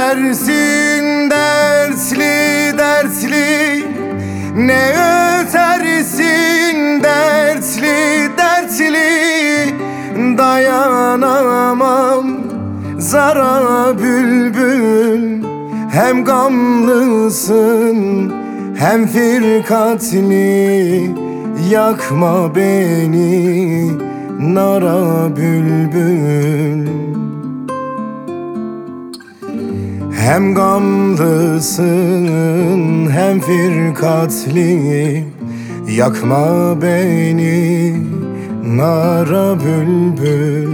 ötersin dertli dertli, ne ötersin dertli dertli, dayanamam zara bülbül. Hem gamlısın hem firkatli, yakma beni nara bülbül. Hem gamlısın hem firkatli, yakma beni nara bülbül.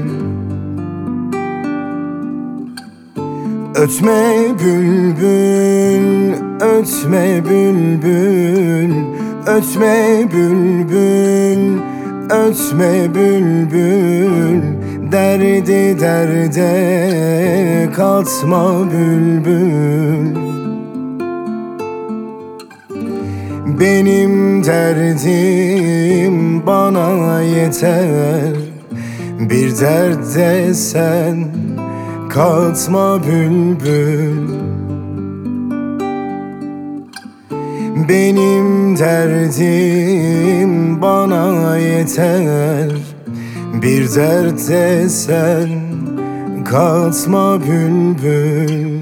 Ötme bülbül, ötme bülbül, ötme bülbül, ötme bülbül. Derdi derde katma bülbül. Benim derdim bana yeter, bir dert de sen katma bülbül. Benim derdim bana yeter, bir dert de sen katma bülbül.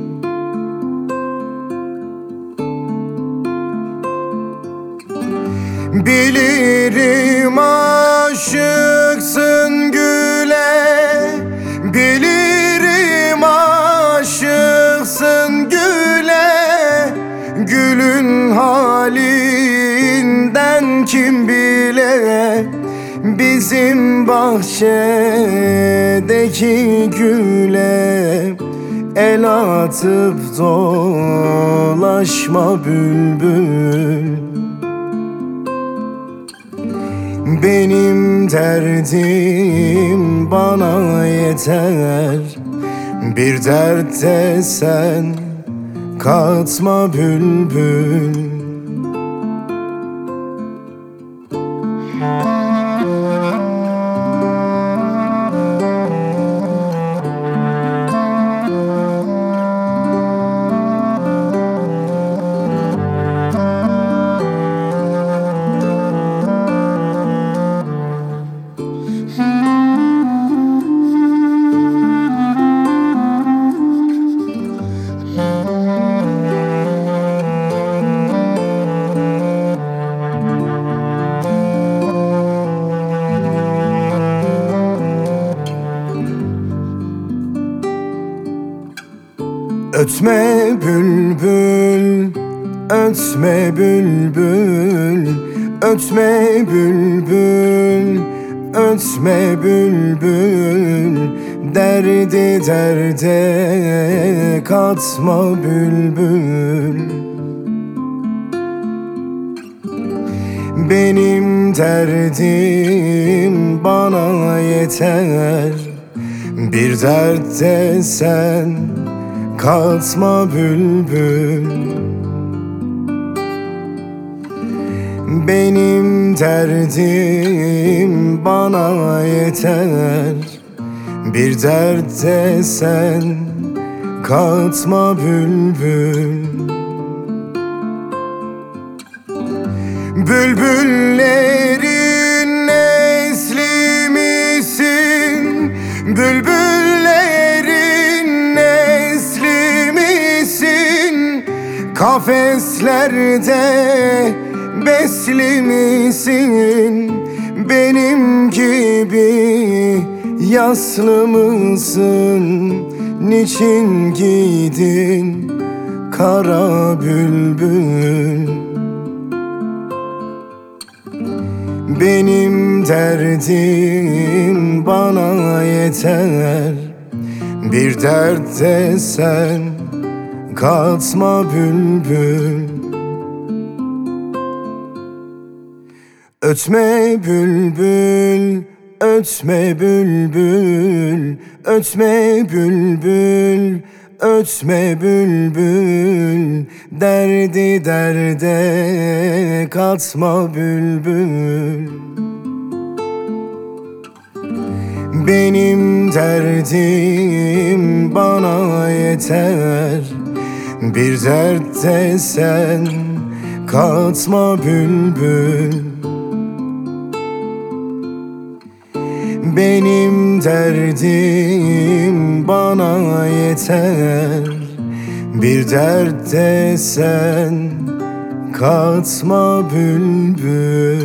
Bilirim aşıksın güle, bilirim aşıksın güle. Gülün halinden kim bile, bizim bahçedeki güle. El atıp dolaşma bülbül. Benim derdim bana yeter, bir dert de sen katma bülbül. Ötme bülbül, ötme bülbül, ötme bülbül, ötme bülbül. Derdi derde katma bülbül. Benim derdim bana yeter, bir dert de sen katma bülbül. Benim derdim bana yeter, bir dert de sen katma bülbül. Bülbüllerin nesli misin? Bülbüllerin nesli misin? Kafeslerde besli misin? Benim gibi yaslı mısın? Niçin giydin kara bülbül? Benim derdim bana yeter, bir dert de sen katma bülbül. Ötme bülbül, ötme bülbül, ötme bülbül, ötme bülbül. Derdi derde katma bülbül. Benim derdim bana yeter, bir dert de sen katma bülbül. Benim derdim bana yeter, bir dert de sen katma bülbül.